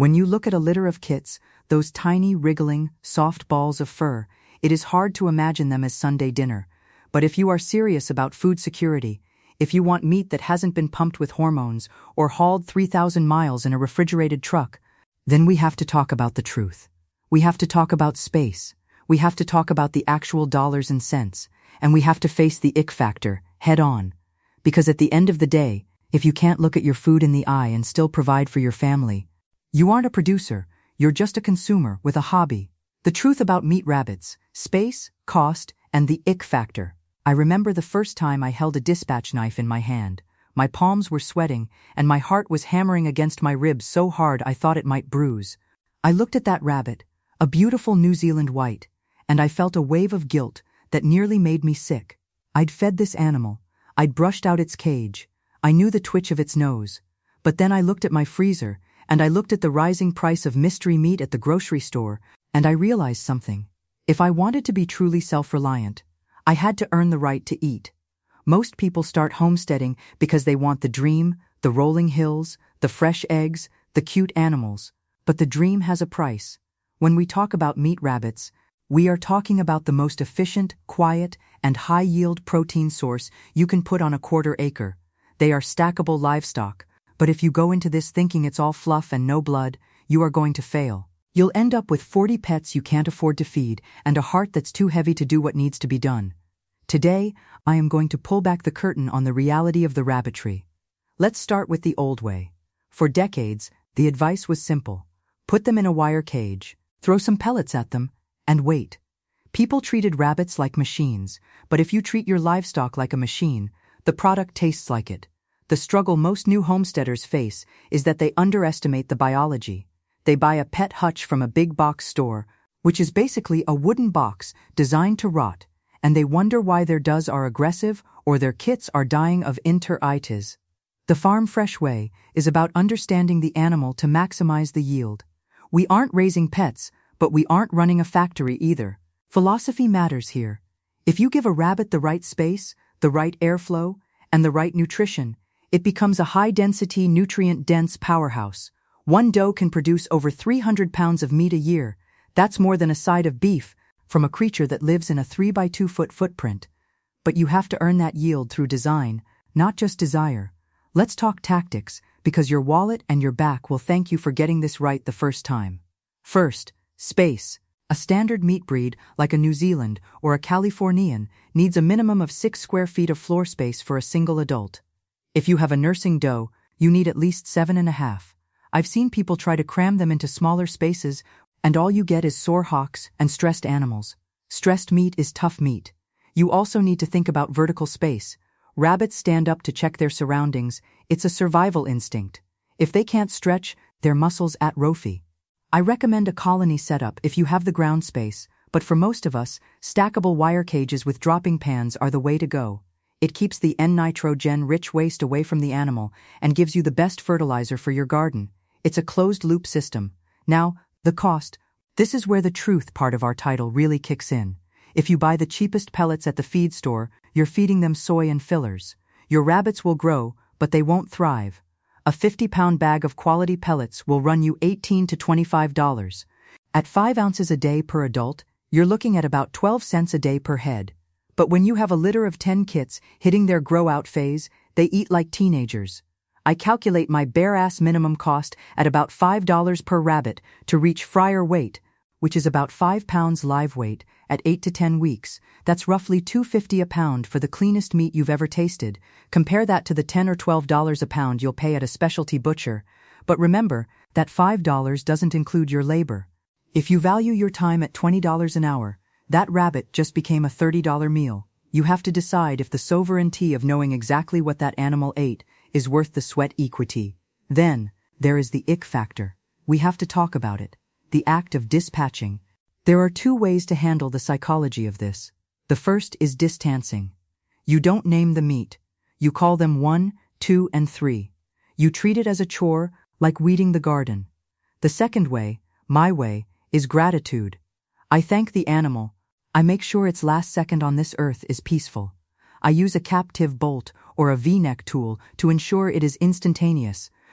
When you look at a litter of kits, those tiny, wriggling, soft balls of fur, it is hard to imagine them as Sunday dinner. But if you are serious about food security, if you want meat that hasn't been pumped with hormones or hauled 3,000 miles in a refrigerated truck, then we have to talk about the truth. We have to talk about space. We have to talk about the actual dollars and cents. And we have to face the ick factor, head on. Because at the end of the day, if you can't look at your food in the eye and still provide for your family, you aren't a producer, you're just a consumer with a hobby. The truth about meat rabbits, space, cost, and the ick factor. I remember the first time I held a dispatch knife in my hand. My palms were sweating, and my heart was hammering against my ribs so hard I thought it might bruise. I looked at that rabbit, a beautiful New Zealand white, and I felt a wave of guilt that nearly made me sick. I'd fed this animal. I'd brushed out its cage. I knew the twitch of its nose. But then I looked at my freezer, and I looked at the rising price of mystery meat at the grocery store, and I realized something. If I wanted to be truly self-reliant, I had to earn the right to eat. Most people start homesteading because they want the dream, the rolling hills, the fresh eggs, the cute animals. But the dream has a price. When we talk about meat rabbits, we are talking about the most efficient, quiet, and high-yield protein source you can put on a quarter acre. They are stackable livestock, but if you go into this thinking it's all fluff and no blood, you are going to fail. You'll end up with 40 pets you can't afford to feed and a heart that's too heavy to do what needs to be done. Today, I am going to pull back the curtain on the reality of the rabbitry. Let's start with the old way. For decades, the advice was simple. Put them in a wire cage, throw some pellets at them, and wait. People treated rabbits like machines, but if you treat your livestock like a machine, the product tastes like it. The struggle most new homesteaders face is that they underestimate the biology. They buy a pet hutch from a big box store, which is basically a wooden box designed to rot, and they wonder why their does are aggressive or their kits are dying of enteritis. The Farm Fresh way is about understanding the animal to maximize the yield. We aren't raising pets, but we aren't running a factory either. Philosophy matters here. If you give a rabbit the right space, the right airflow, and the right nutrition, it becomes a high-density, nutrient-dense powerhouse. One doe can produce over 300 pounds of meat a year. That's more than a side of beef from a creature that lives in a 3-by-2-foot footprint. But you have to earn that yield through design, not just desire. Let's talk tactics, because your wallet and your back will thank you for getting this right the first time. First, space. A standard meat breed, like a New Zealand or a Californian, needs a minimum of 6 square feet of floor space for a single adult. If you have a nursing doe, you need at least 7.5. I've seen people try to cram them into smaller spaces, and all you get is sore hocks and stressed animals. Stressed meat is tough meat. You also need to think about vertical space. Rabbits stand up to check their surroundings. It's a survival instinct. If they can't stretch, their muscles atrophy. I recommend a colony setup if you have the ground space, but for most of us, stackable wire cages with dropping pans are the way to go. It keeps the N-nitrogen-rich waste away from the animal and gives you the best fertilizer for your garden. It's a closed-loop system. Now, the cost. This is where the truth part of our title really kicks in. If you buy the cheapest pellets at the feed store, you're feeding them soy and fillers. Your rabbits will grow, but they won't thrive. A 50-pound bag of quality pellets will run you $18 to $25. At 5 ounces a day per adult, you're looking at about 12 cents a day per head. But when you have a litter of 10 kits hitting their grow-out phase, they eat like teenagers. I calculate my bare-ass minimum cost at about $5 per rabbit to reach fryer weight, which is about 5 pounds live weight, at 8 to 10 weeks. That's roughly $2.50 a pound for the cleanest meat you've ever tasted. Compare that to the $10 or $12 a pound you'll pay at a specialty butcher. But remember, that $5 doesn't include your labor. If you value your time at $20 an hour, that rabbit just became a $30 meal. You have to decide if the sovereignty of knowing exactly what that animal ate is worth the sweat equity. Then, there is the ick factor. We have to talk about it. The act of dispatching. There are 2 ways to handle the psychology of this. The first is distancing. You don't name the meat. You call them 1, 2, and 3. You treat it as a chore, like weeding the garden. The second way, my way, is gratitude. I thank the animal. I make sure its last second on this earth is peaceful. I use a captive bolt or a V-neck tool to ensure it is instantaneous.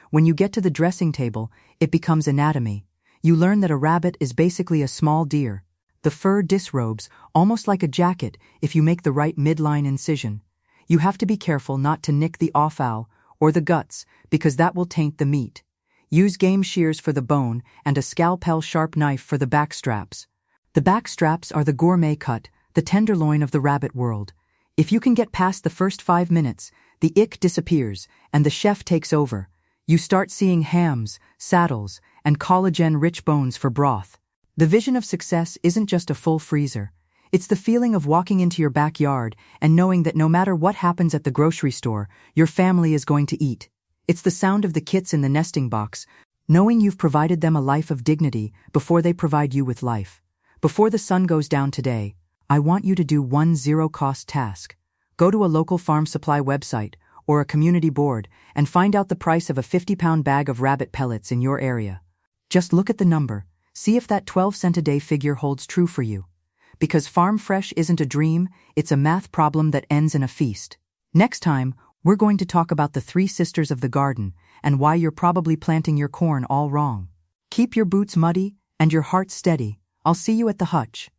When you get to the dressing table, it becomes anatomy. You learn that a rabbit is basically a small deer. The fur disrobes, almost like a jacket, if you make the right midline incision. You have to be careful not to nick the offal or the guts, because that will taint the meat. Use game shears for the bone and a scalpel sharp knife for the back straps. The back straps are the gourmet cut, the tenderloin of the rabbit world. If you can get past the first 5 minutes, the ick disappears and the chef takes over. You start seeing hams, saddles, and collagen-rich bones for broth. The vision of success isn't just a full freezer. It's the feeling of walking into your backyard and knowing that no matter what happens at the grocery store, your family is going to eat. It's the sound of the kits in the nesting box, knowing you've provided them a life of dignity before they provide you with life. Before the sun goes down today, I want you to do one zero-cost task. Go to a local farm supply website or a community board and find out the price of a 50-pound bag of rabbit pellets in your area. Just look at the number. See if that 12-cent-a-day figure holds true for you. Because farm fresh isn't a dream, it's a math problem that ends in a feast. Next time, we're going to talk about the 3 sisters of the garden and why you're probably planting your corn all wrong. Keep your boots muddy and your heart steady. I'll see you at the hutch.